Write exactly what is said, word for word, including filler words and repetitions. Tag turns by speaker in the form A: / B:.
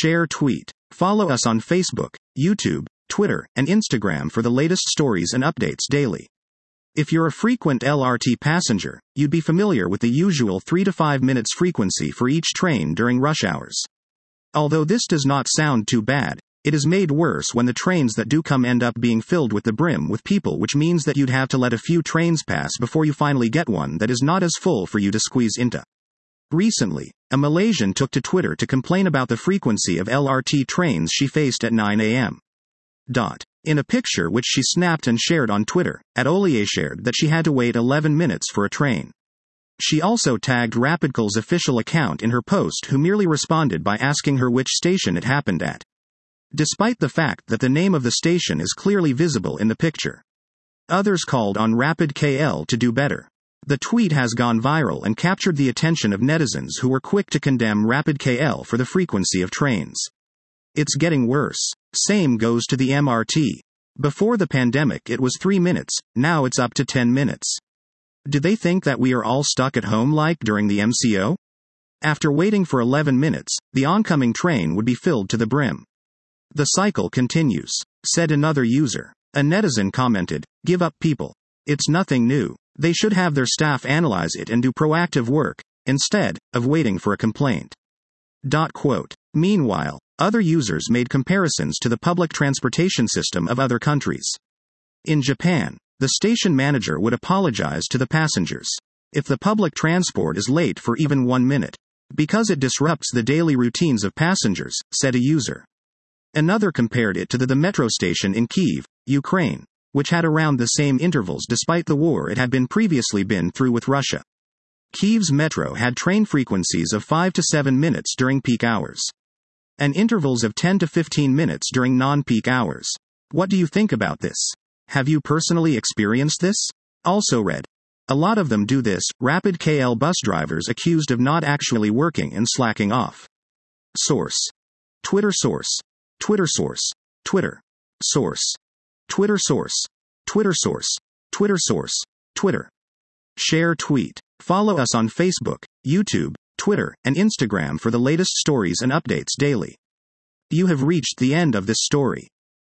A: Share tweet. Follow us on Facebook, YouTube, Twitter, and Instagram for the latest stories and updates daily. If you're a frequent L R T passenger, you'd be familiar with the usual three to five minutes frequency for each train during rush hours. Although this does not sound too bad, it is made worse when the trains that do come end up being filled with the brim with people, which means that you'd have to let a few trains pass before you finally get one that is not as full for you to squeeze into. Recently, a Malaysian took to Twitter to complain about the frequency of L R T trains she faced at nine a.m. In a picture which she snapped and shared on Twitter, Adolia shared that she had to wait eleven minutes for a train. She also tagged Rapidcal's official account in her post, who merely responded by asking her which station it happened at, despite the fact that the name of the station is clearly visible in the picture. Others called on Rapid K L to do better. The tweet has gone viral and captured the attention of netizens who were quick to condemn Rapid K L for the frequency of trains. It's getting worse. Same goes to the M R T. Before the pandemic it was three minutes, now it's up to ten minutes. Do they think that we are all stuck at home like during the M C O? After waiting for eleven minutes, the oncoming train would be filled to the brim. The cycle continues, said another user. A netizen commented, "Give up, people. It's nothing new. They should have their staff analyze it and do proactive work, instead of waiting for a complaint." Quote. Meanwhile, other users made comparisons to the public transportation system of other countries. In Japan, the station manager would apologize to the passengers if the public transport is late for even one minute, because it disrupts the daily routines of passengers, said a user. Another compared it to the, the metro station in Kyiv, Ukraine, which had around the same intervals despite the war it had been previously been through with Russia. Kyiv's metro had train frequencies of five to seven minutes during peak hours, and intervals of ten to fifteen minutes during non-peak hours. What do you think about this? Have you personally experienced this? Also read. A lot of them do this, Rapid K L bus drivers accused of not actually working and slacking off. Source. Twitter source. Twitter source. Twitter. Source. Twitter source. Twitter source. Twitter source. Twitter. Share tweet. Follow us on Facebook, YouTube, Twitter, and Instagram for the latest stories and updates daily. You have reached the end of this story.